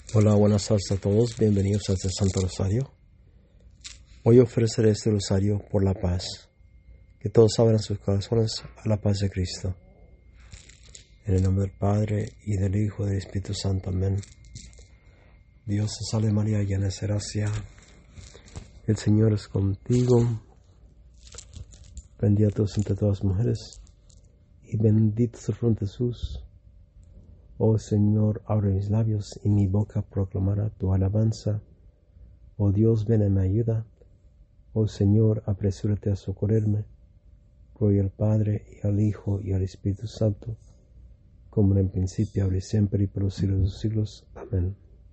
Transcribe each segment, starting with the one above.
Hola, buenas tardes a todos, bienvenidos a este Santo Rosario. Hoy ofreceré este rosario por la paz, que todos abran sus corazones a la paz de Cristo. En el nombre del Padre, y del Hijo, y del Espíritu Santo, amén. Dios te salve María, llena de gracia, el Señor es contigo, bendita tú entre todas las mujeres, y bendito es el fruto de Jesús. Oh Señor, abre mis labios, y mi boca proclamará tu alabanza. Oh Dios, ven en mi ayuda. Oh Señor, apresúrate a socorrerme. Gloria al Padre, y al Hijo, y al Espíritu Santo, como en el principio, ahora y siempre, y por los siglos de los siglos. Amén.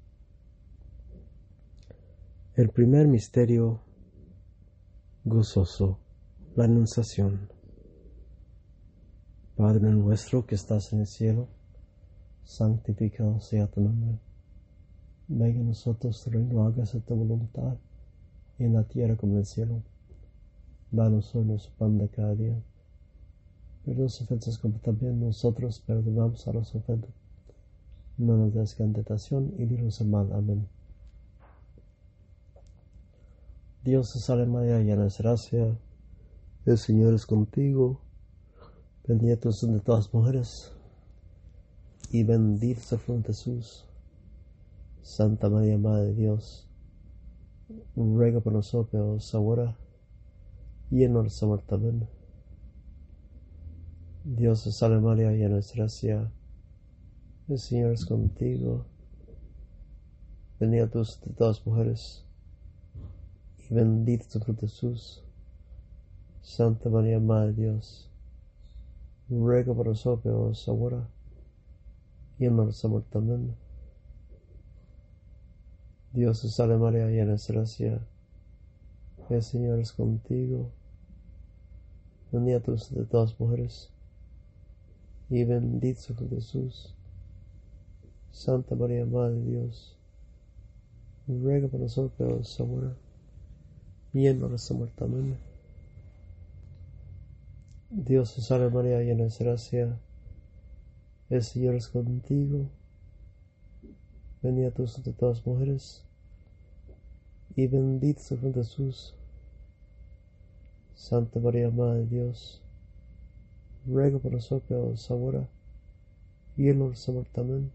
El primer misterio gozoso, la Anunciación. Padre nuestro que estás en el cielo, santificado sea tu nombre. Venga a nosotros tu reino, hágase tu voluntad, en la tierra como en el cielo. Danos hoy nuestro pan de cada día. Perdona las ofensas como también nosotros perdonamos a los ofensores. No nos des en tentación y líbranos del mal. Amén. Dios te salve María, llena de gracia, el Señor es contigo. Bendita tú entre todas las mujeres, y bendito es el fruto de Jesús. Santa María, Madre de Dios, ruega por nosotros ahora y en nuestra muerte. Amén. Dios te salve María, llena de gracia, el Señor es contigo. Bendita tú entre todas las mujeres, y bendito es el fruto de Jesús. Santa María, Madre de Dios, ruega por nosotros ahora y en nuestra muerte. Amén. Dios te salve María, llena de gracia, el Señor es contigo. Bendita tú entre todas las mujeres, y bendito es el fruto de Jesús. Santa María, Madre de Dios, ruega por nosotros ahora y en nuestra muerte. Amén. Dios te salve María, llena de gracia, el Señor es contigo. Bendita tú entre todas las mujeres, y bendito es el fruto de Jesús. Santa María, Madre de Dios, ruega por nosotros ahora y en nuestra muerte. Amén.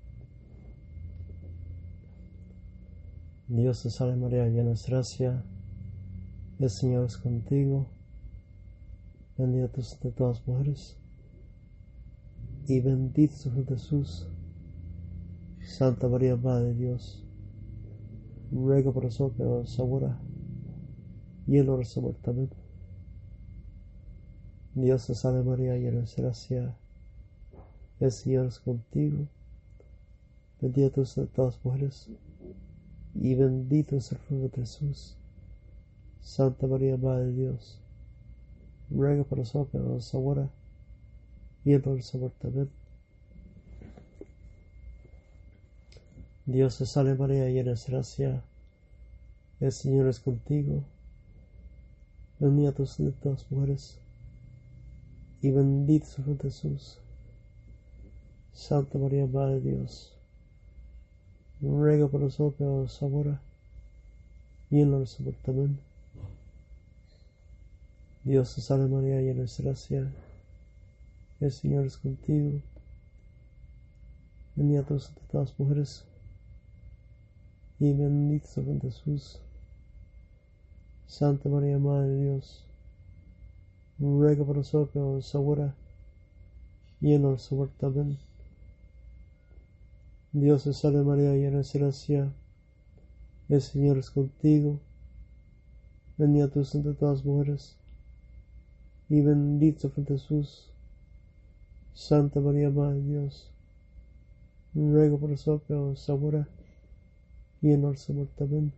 Dios te salve María, llena de gracia, el Señor es contigo. Bendita tú entre todas las mujeres, y bendito es el fruto de Jesús. Santa María, Madre de Dios, ruega por nosotros ahora y en nuestra muerte. Amén. Dios te salve María, llena de gracia, el Señor es contigo. Bendita tú entre todas las mujeres, y bendito es el fruto de Jesús. Santa María, Madre de Dios, ruega por nosotros ahora y en nuestra muerte. Amén. Dios te salve María, llena de gracia, el Señor es contigo. Bendita tú entre todas las mujeres, y bendito es el fruto de Jesús. Santa María, Madre de Dios, ruega por nosotros ahora y en nuestra muerte. Amén. Dios te salve María, llena de gracia, el Señor es contigo. Bendita tú entre todas las mujeres, y bendito es el fruto de Jesús. Santa María, Madre de Dios, ruega por nosotros ahora y en nuestra muerte. Amén. Dios te salve María, llena de gracia, el Señor es contigo. Bendita tú entre todas las mujeres, y bendito es el fruto de Jesús. Santa María, Madre de Dios, ruega por nosotros ahora y en nuestra muerte. Amén.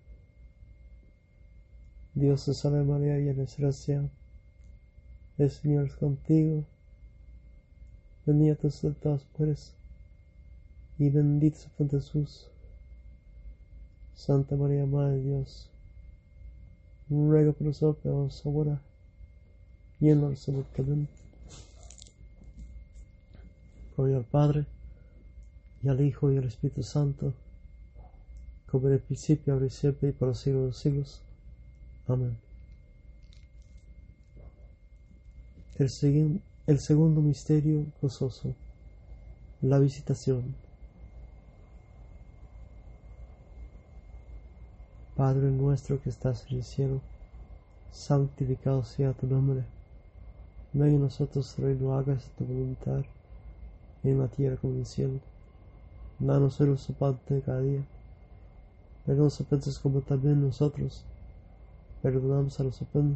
Dios te salve María, llena de gracia, el Señor es contigo. Bendita tú entre todas las mujeres, y bendito es el fruto de Jesús. Santa María, Madre de Dios, ruega por nosotros ahora y en nuestra muerte. Amén. Gloria al Padre, y al Hijo, y al Espíritu Santo, como en el principio, ahora y siempre, y por los siglos de los siglos. Amén. El segundo misterio gozoso, la visitación. Padre nuestro que estás en el cielo, santificado sea tu nombre. Venga a nosotros tu reino, hágase tu voluntad, en la tierra como en el cielo. Danos hoy nuestro pan de cada día. Perdona nuestras ofensas como también nosotros perdonamos a los ofensores.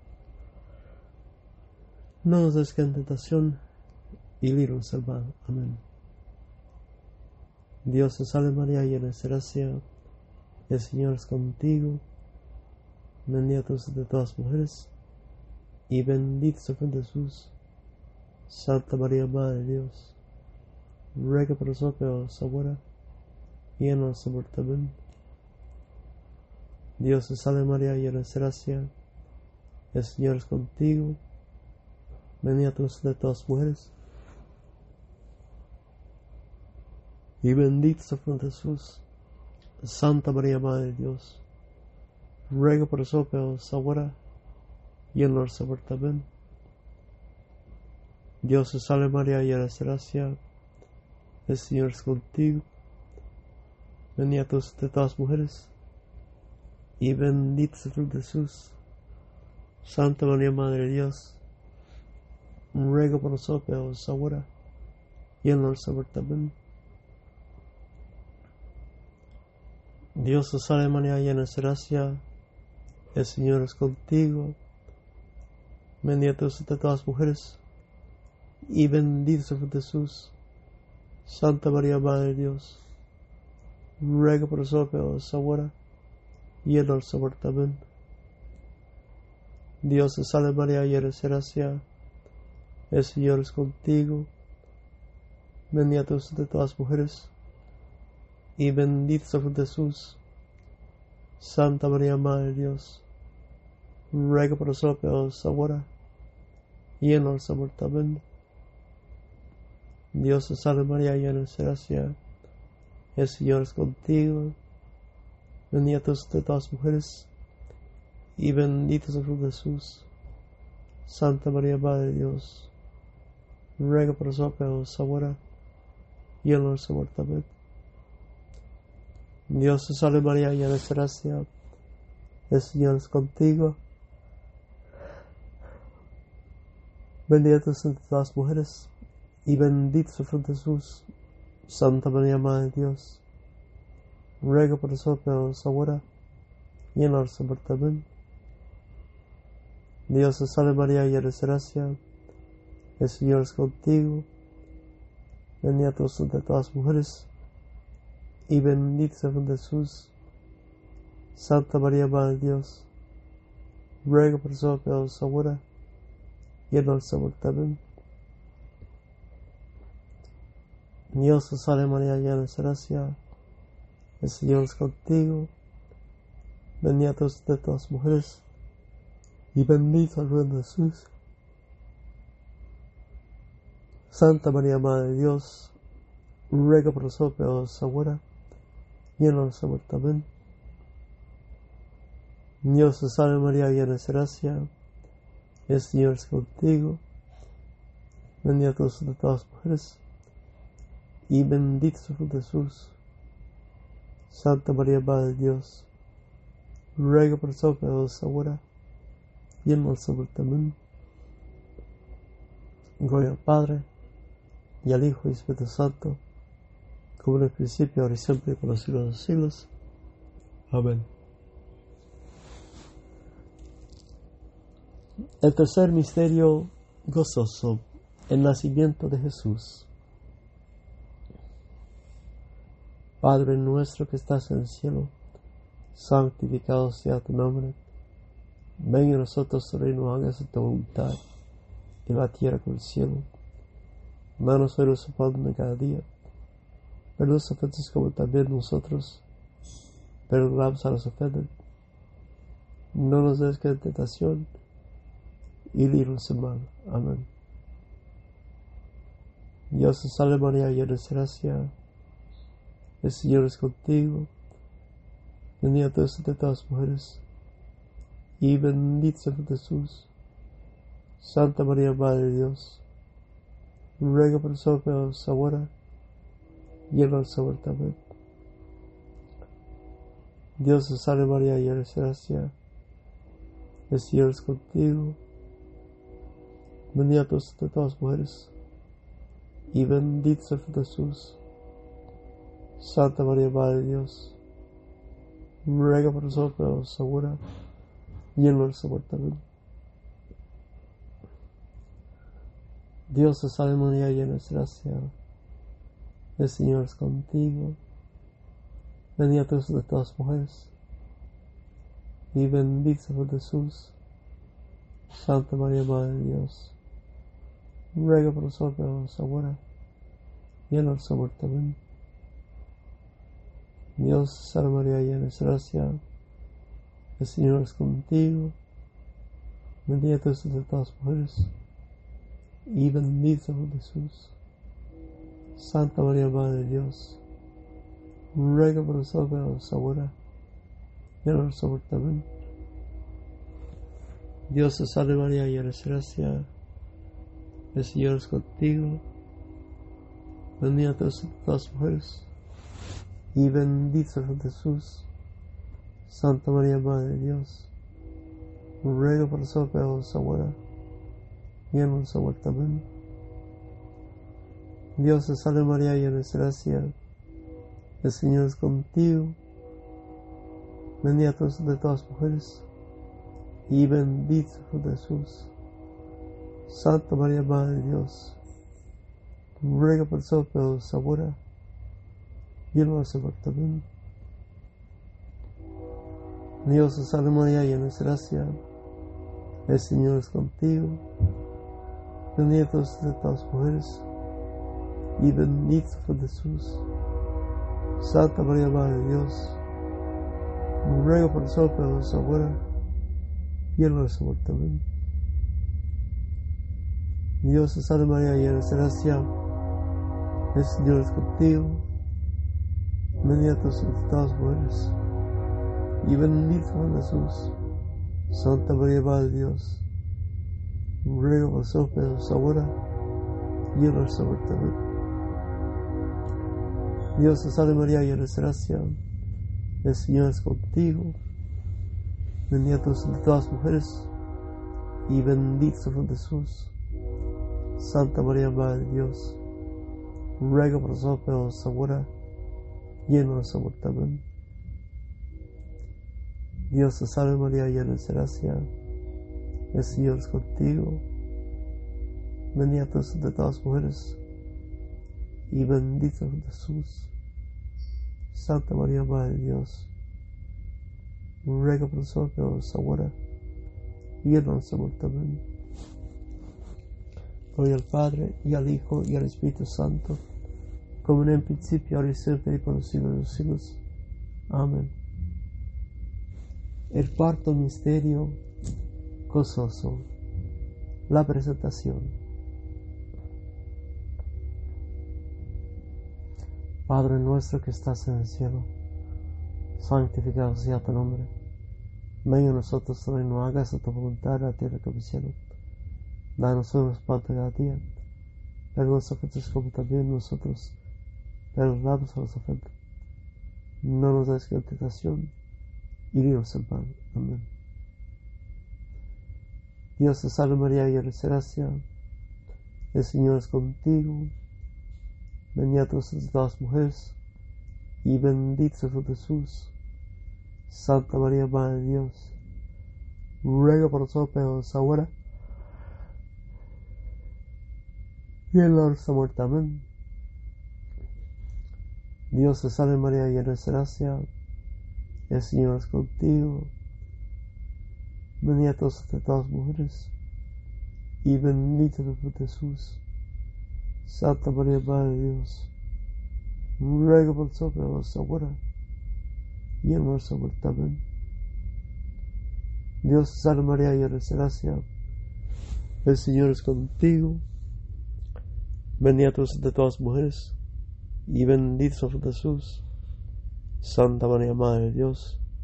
No nos des en tentación, y líbranos del mal. Amén. Dios te salve María, llena de gracia, el Señor es contigo. Bendita tú eres de todas las mujeres, y bendito es el fruto de Jesús. Santa María, Madre de Dios, ruega por nosotros pecadores, ahora y en nuestra muerte. Amén. Dios te salve María, llena de gracia, el Señor es contigo. Bendita tú eres de todas las mujeres, y bendito es el fruto de Jesús. Santa María, Madre de Dios, ruega por nosotros pecadores, ahora y en nuestra muerte. Amén. Dios te salve María, llena de gracia, el Señor es contigo. Bendita tú eres de todas las mujeres, y bendito es el fruto de Jesús. Santa María, Madre de Dios, ruega por nosotros pecadores, ahora y en nuestra muerte. Amén. Dios te salve María, llena de gracia, el Señor es contigo. Bendita tú eres de todas las mujeres, y bendito es el fruto de Jesús. Santa María, Madre de Dios, ruega por nosotros pecadores, ahora y en nuestra muerte. Amén. Dios te salve María, llena de gracia, el Señor es contigo. Bendita tú eres de todas las mujeres, y bendito es el fruto de Jesús. Santa María, Madre de Dios, ruega por nosotros pecadores, ahora y en nuestra muerte. Amén. Dios te salve María, llena de gracia, el Señor es contigo. Bendita tú eres de todas las mujeres, y bendito es el fruto de Jesús. Santa María, Madre de Dios, ruega por nosotros pecadores, ahora y en nuestra muerte. Amén. Dios te salve María, llena de gracia, el Señor es contigo. Bendita tú eres entre todas las mujeres, y bendito es el fruto de Jesús. Santa María, Madre de Dios, ruega por nosotros pecadores, ahora y en nuestra muerte. Amén. Dios te salve María, llena de gracia, el Señor es contigo. Bendita tú eres entre todas las mujeres, y bendito es el fruto de Jesús. Santa María, Madre de Dios, ruega por nosotros pecadores, ahora y en nuestra muerte. Amén. Dios te salve María, llena de gracia, el Señor es contigo. Bendita tú eres de todas las mujeres, y bendito es el fruto de Jesús. Santa María, Madre de Dios, ruega por nosotros pecadores, ahora y en nuestra muerte. Amén. Dios te salve María, llena de gracia, el Señor es contigo. Bendita tú eres de todas las mujeres, y bendito es el fruto de Jesús. Santa María, Madre de Dios, ruega por nosotros pecadores, ahora y en nuestra muerte. Amén. Gloria al Padre, y al Hijo y al Espíritu Santo, como en el principio, ahora y siempre, y por los siglos de los siglos. Amén. El tercer misterio gozoso, el nacimiento de Jesús. Padre nuestro que estás en el cielo, santificado sea tu nombre. Venga a nosotros tu reino, hágase tu voluntad, en la tierra como en el cielo. Danos hoy nuestro pan de cada día. Perdona nuestras ofensas como también nosotros perdonamos a los ofensores. No nos des en tentación, y líbranos del mal. Amén. Dios te salve María, llena de gracia, el Señor es contigo. bendita tú eres entre todas las mujeres, y bendito es el fruto de Jesús. Santa María, Madre de Dios, ruega por nosotros pecadores, ahora y en nuestra muerte. Amén. Dios te salve María, llena eres de gracia, el Señor es contigo, bendita tú eres entre todas las mujeres, y bendito es el fruto de Jesús. Santa María, Madre de Dios, ruega por nosotros pecadores, ahora y en nuestra muerte. Amén. Dios te salve María, llena eres de gracia, el Señor es contigo, bendita tú eres entre todas las mujeres, y bendito es el fruto de Jesús. Santa María, Madre de Dios, ruega por nosotros pecadores, ahora y en nuestra muerte. Amén. Dios te salve María, llena eres de gracia, el Señor es contigo, bendita tú eres entre todas las mujeres, y bendito es el fruto de Jesús. Santa María, Madre de Dios, ruega por nosotros pecadores, ahora y en nuestra muerte. Amén. Dios te salve María, llena eres de gracia, el Señor es contigo, bendita tú eres entre todas las mujeres, y bendito es el fruto de Jesús. Santa María, Madre de Dios, ruega por nosotros pecadores, ahora y en nuestra muerte. Amén. Dios te salve María, llena eres de gracia, el Señor es contigo, bendita tú eres entre todas las mujeres, y bendito es el fruto de Jesús. Santa María, Madre de Dios, ruega por nosotros pecadores, ahora y en nuestra muerte. Amén. Dios te salve María, llena eres de gracia, el Señor es contigo, bendita tú eres entre todas las mujeres, y bendito es el fruto de Jesús. Santa María, Madre de Dios, ruega por nosotros pecadores, ahora y en nuestra muerte. Amén. Dios te salve María, llena eres de gracia, el Señor es contigo, bendita tú eres entre todas las mujeres, y bendito es el fruto de Jesús. Santa María, Madre de Dios, ruega por nosotros pecadores, ahora y en nuestra muerte. Amén. Dios te salve María, llena eres de gracia, el Señor es contigo, bendita tú eres entre todas las mujeres, y bendito es el fruto de Jesús. Santa María, Madre de Dios, ruega por nosotros pecadores, ahora y en nuestra muerte. Amén. Dios te salve María, llena eres de gracia, el Señor es contigo, bendita tú eres entre todas las mujeres, y bendito es el fruto de Jesús. Santa María, Madre de Dios, ruega por nosotros pecadores, ahora y en nuestra muerte. Amén. Gloria al Padre, y al Hijo, y al Espíritu Santo, como en el principio, ahora y siempre, y por los siglos de los siglos. Amén. El cuarto misterio gozoso, la presentación. Padre nuestro que estás en el cielo, santificado sea tu nombre. Venga a nosotros tu reino, hágase tu voluntad en la tierra como en el cielo. Danos hoy nuestro pan de cada día. Perdona nuestras ofensas como también nosotros perdonamos a los ofensores. No nos des en tentación y líbranos del mal. Amén. Dios te salve María, llena eres de gracia, el Señor es contigo, bendita tú eres entre todas las mujeres, y bendito es el fruto de Jesús. Santa María, Madre de Dios, ruega por nosotros pecadores, ahora y en la hora de nuestra muerte. Amén. Dios te salve María, llena eres de gracia, el Señor es contigo, bendita tú eres entre todas las mujeres, y bendito es el fruto de Jesús. Santa María, Madre de Dios, ruega por nosotros pecadores, ahora y en nuestra muerte. Amén. Dios te salve María, llena eres de gracia, el Señor es contigo, bendita tú eres entre todas las mujeres, y bendito es el fruto de Jesús. Santa María, Madre de Dios,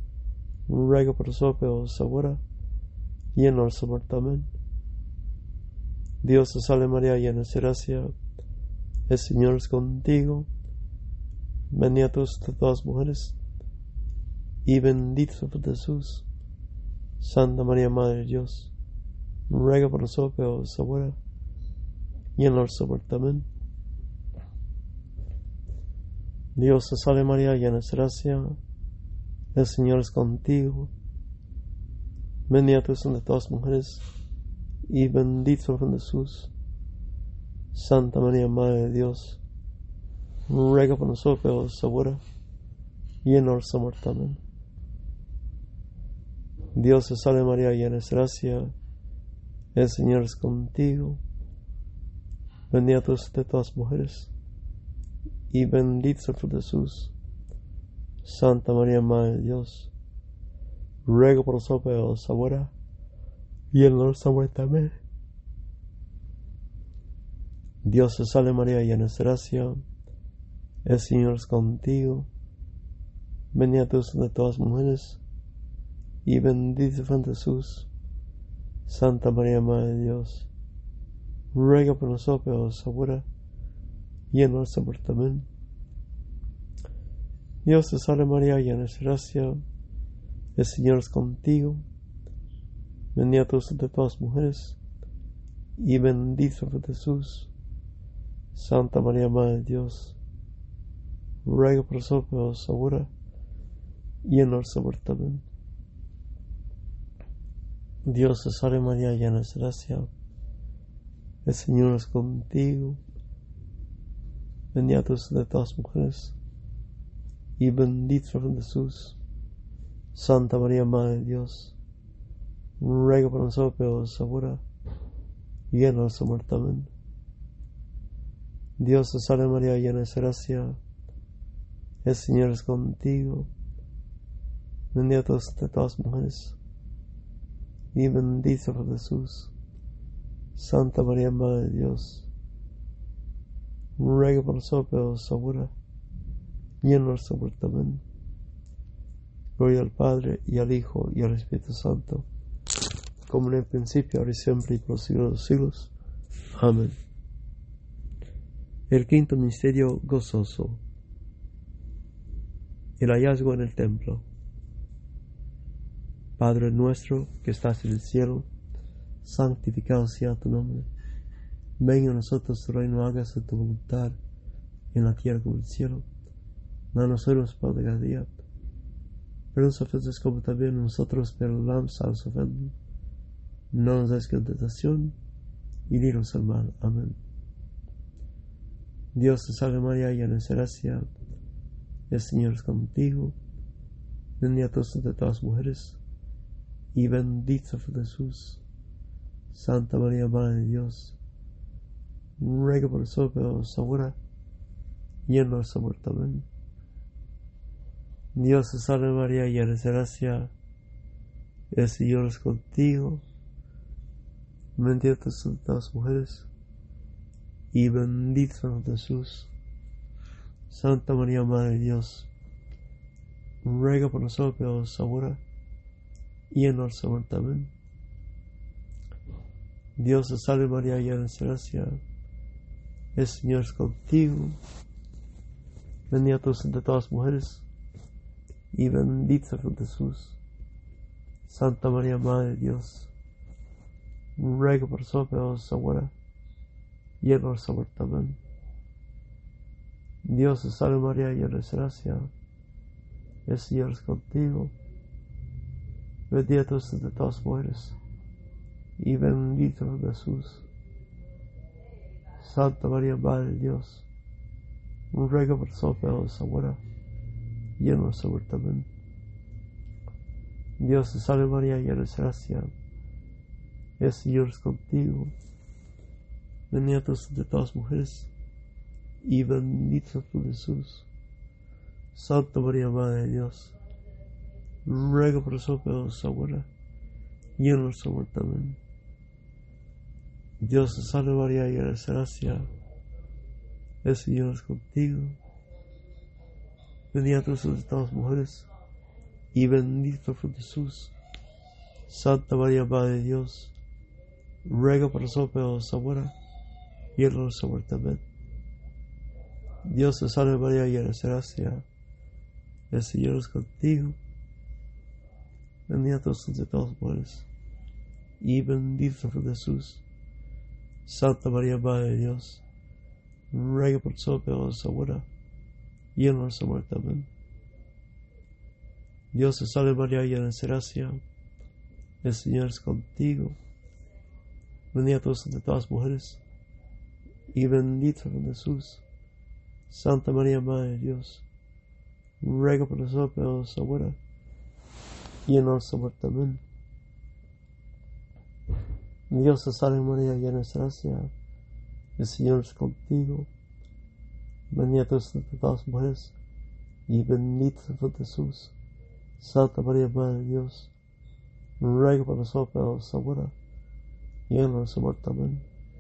ruega por nosotros ahora y en nuestra muerte. Amén. Dios te salve María, llena de gracia, el Señor es contigo. Bendita tú entre todas las mujeres, y bendito es el fruto de Jesús. Santa María, Madre de Dios, ruega por nosotros ahora y en nuestra muerte. Amén. Dios te salve María, llena de gracia, el Señor es contigo. Bendita tú entre todas las mujeres, y bendito es el fruto de Jesús. Santa María, Madre de Dios, ruega por nosotros ahora y en nuestra muerte. Amén. Dios te salve María, llena de gracia, el Señor es contigo. Bendita tú entre todas las mujeres, y bendito es el fruto de Jesús. Santa María, Madre de Dios, ruega por nosotros ahora y en nuestra muerte. Amén. Dios te salve María, llena de gracia, el Señor es contigo. Bendita tú entre todas las mujeres, y bendito es el fruto de Jesús. Santa María, Madre de Dios, ruega por nosotros ahora y en nuestra muerte. Amén. Dios te salve María, llena de gracia, el Señor es contigo. Bendita tú entre todas las mujeres, y bendito es el fruto de Jesús. Santa María, Madre de Dios, ruega por nosotros ahora y en nuestra muerte. Amén. Dios te salve María, llena de gracia, el Señor es contigo. Bendita tú entre todas las mujeres, y bendito es el fruto de Jesús. Santa María, Madre de Dios, ruega por nosotros ahora y en nuestra muerte. Amén. Dios te salve María, llena de gracia, el Señor es contigo. Bendita tú entre todas las mujeres, y bendito es el fruto de Jesús. Santa María, Madre de Dios, ruega por nosotros ahora y en nuestra muerte. Amén. Gloria al Padre, y al Hijo, y al Espíritu Santo, como en el principio, ahora y siempre, y por los siglos de los siglos. Amén. El quinto misterio gozoso, el hallazgo en el templo. Padre nuestro que estás en el cielo, santificado sea tu nombre. Venga a nosotros tu reino, hágase tu voluntad, en la tierra como en el cielo. Danos hoy nuestro pan de cada día. Pero nos ofendes como también nosotros perdonamos a los ofendidos. No nos des en tentación, y líbranos del mal. Amén. Dios te salve María, llena de gracia, el Señor es contigo. Bendita tú entre todas las mujeres, y bendito es el fruto de Jesús. Santa María, Madre de Dios, ruega por nosotros ahora y en nuestra muerte. Amén. Dios te salve María, llena de gracia, el Señor es contigo. Bendita tú entre todas las mujeres, y bendito es el fruto de Jesús. Santa María, Madre de Dios, ruega por nosotros ahora y en nuestra muerte. Amén. Dios te salve María, llena de gracia, el Señor es contigo. Bendita tú entre todas las mujeres, y bendito es el fruto de Jesús. Santa María, Madre de Dios, ruega por nosotros ahora y en nuestra muerte. Amén. Dios te salve María, llena de gracia, el Señor es contigo. Bendita tú entre todas las mujeres, y bendito es el fruto de Jesús. Santa María, Madre de Dios, ruega por nosotros ahora y en nuestra muerte. Amén. Dios te salve María, llena de gracia, el Señor es contigo. Bendita tú entre todas las mujeres, y bendito es el fruto de Jesús. Santa María, Madre de Dios, ruega por nosotros ahora y en nuestra muerte. Amén. Dios te salve María, llena de gracia, el Señor es contigo. Bendita tú entre todas las mujeres, y bendito el fruto de Jesús. Santa María, Madre de Dios, ruega por nosotros pecadores ahora y en nuestra muerte. Amén. Dios te salve María, llena de gracia, el Señor es contigo. Bendita tú eres entre todas las mujeres, y bendito el fruto de Jesús. Santa María, Madre de Dios, ruega por nosotros pecadores ahora y en nuestra muerte. Amén. Dios te salve María, llena de gracia, el Señor es contigo. Bendita tú eres entre todas las mujeres, y bendito el fruto de Jesús. Santa María, Madre de Dios, ruega por nosotros pecadores ahora y en nuestra muerte. Amén. Dios te salve María, llena de gracia, el Señor es contigo. Bendita tú eres entre todas las mujeres, y bendito es el fruto de Jesús. Santa María, Madre de Dios, ruega por nosotros pecadores ahora y en nuestra muerte. Amén.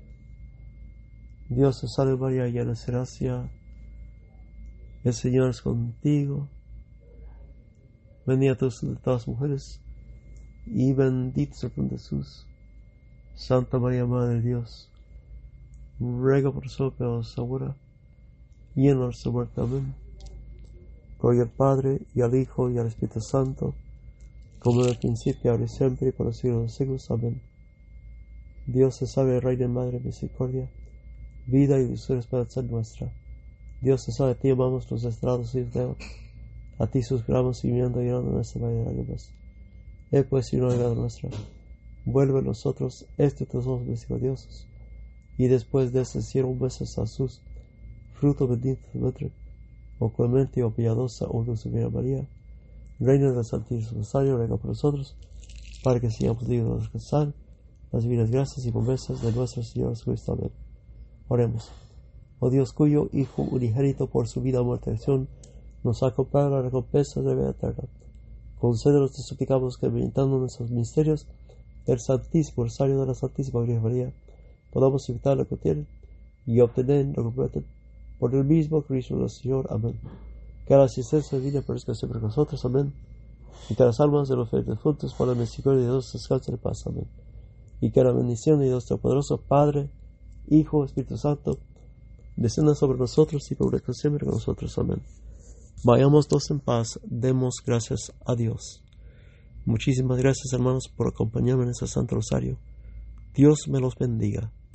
Dios te salve María, llena de gracia, el Señor es contigo. Bendita tú eres entre todas las mujeres, y bendito es el fruto de Jesús. Santa María, Madre de Dios, ruega por nosotros pecadores ahora y en nuestra muerte. Amén. Gloria al Padre, y al Hijo, y al Espíritu Santo, como en el principio, ahora y siempre, y por los siglos de los siglos. Amén. Dios te salve, Reina y Madre de misericordia, vida y dulzura, esperanza nuestra. Dios te salve, a ti amamos los desterrados hijos de Eva. A ti suspiramos, gimiendo y llorando en nuestra valle de lágrimas. Pues, Señor, de nuestra, vuelve a nosotros tesoro misericordiosos, y después de este cielo besos a Jesús, fruto bendito de tu vientre, oh clemente, oh piadosa, oh dulce María, Reina del Santísimo Rosario, ruega por nosotros, para que sigamos dignos de alcanzar las divinas gracias y promesas de nuestro Señor Jesucristo. Amén. Oremos. Oh Dios, cuyo Hijo unigénito por su vida, muerte y acción nos ha comprado la recompensa de la vida eterna, concédenos, te suplicamos, que meditando en nuestros misterios del Santísimo Rosario de la Santísima Virgen María, podamos evitar lo que tienen y obtener lo que prometen por el mismo Cristo nuestro Señor. Amén. Que la asistencia divina permanezca siempre con nosotros. Amén. Y que las almas de los fieles juntos por la misericordia de Dios descansen en paz. Amén. Y que la bendición de Dios Todopoderoso, Padre, Hijo, Espíritu Santo, descienda sobre nosotros y permanezca siempre con nosotros. Amén. Vayamos todos en paz, demos gracias a Dios. Muchísimas gracias, hermanos, por acompañarme en este Santo Rosario. Dios me los bendiga.